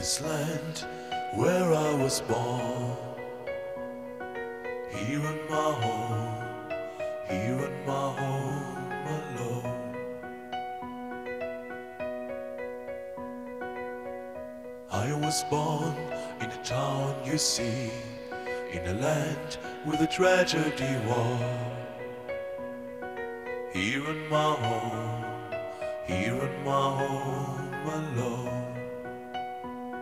This land where I was born, here in my home, here in my home alone. I was born in a town you see, in a land where the tragedy war. Here in my home, here in my home alone.